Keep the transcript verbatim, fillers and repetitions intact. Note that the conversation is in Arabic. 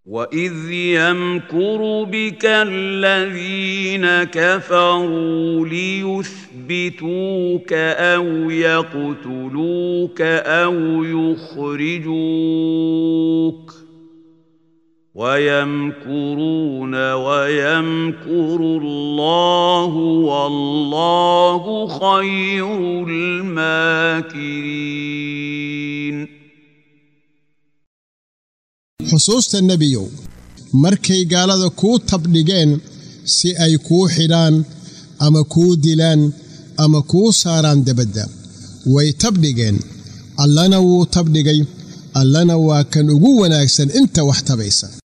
وإذ يمكر بك الذين كفروا ليثبتوك أو يقتلوك أو يخرجوك ويمكرون ويمكر الله والله خير الماكرين. xusuusta nebiyow markay gaalada kuu tabdhigeen si ay kuu xidhaan ama kuu dilaan ama kuu saaraan debadda way tabdhigeen allana wuu tabdhigay allana waa kan ugu wanaagsan inta wax tabaysa.